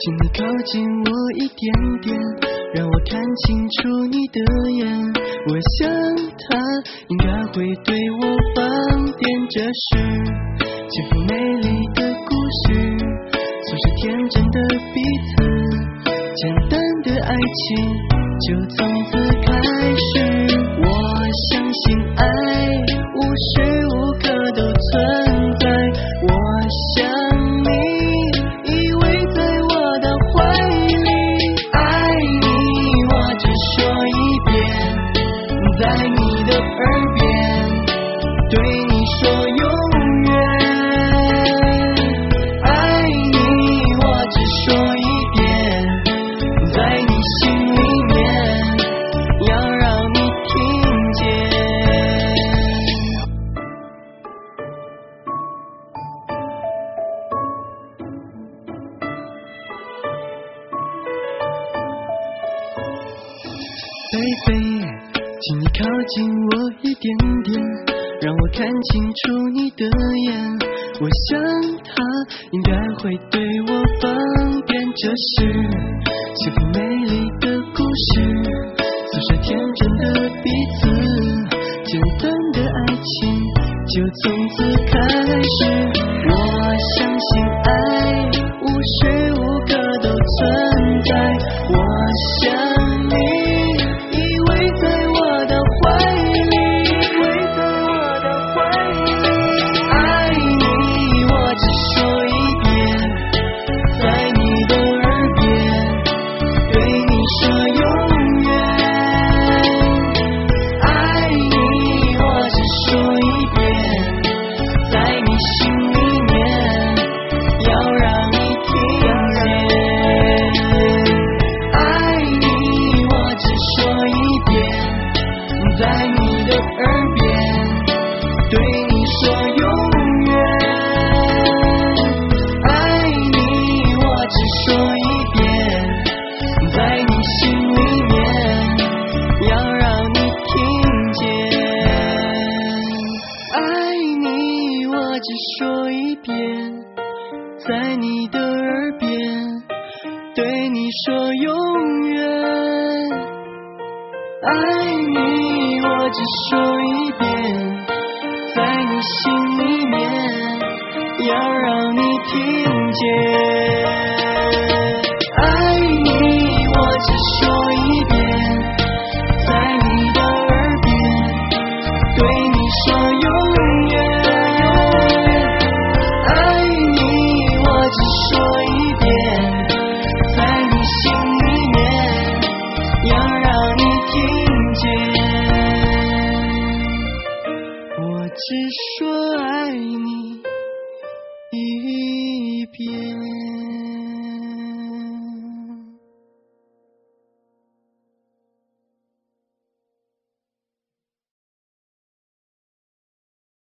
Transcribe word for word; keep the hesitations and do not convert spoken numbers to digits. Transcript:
请你靠近我一点点，让我看清楚你的眼。我想他应该会对我放电，这是幸福美丽的故事，总是天真的彼此，简单的爱情就从此开始。我相信爱无时无刻都存在，我想你依偎在我的怀里，爱你我只说一遍，在你的耳边对你说永远，爱你我只说一遍，在你心里面要让你听见。Baby， 请你靠近我一点点，让我看清楚你的眼。我想他应该会对我放电，这是幸福美丽的故事，总是天真的彼此，简单的爱情就从此开始。我相信爱无时无刻都存在，我想你依偎在我的怀里，依偎在我的怀里，爱你我只说一遍，在你的耳边对你说永远，爱你我只说一遍，在你心里面要让你听见，爱你我只说一遍，在你的耳边对你说永远，爱你我只说一遍，在你心里面要让你听见，爱你我只说一遍，在你的耳边对你说永远，爱你我只说一遍，在你心里面要让你听见。